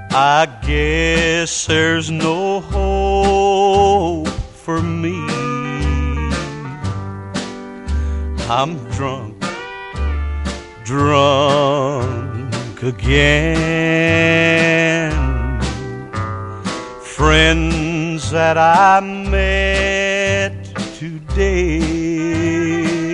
I guess there's no hope for me. I'm drunk again. Friends that I met today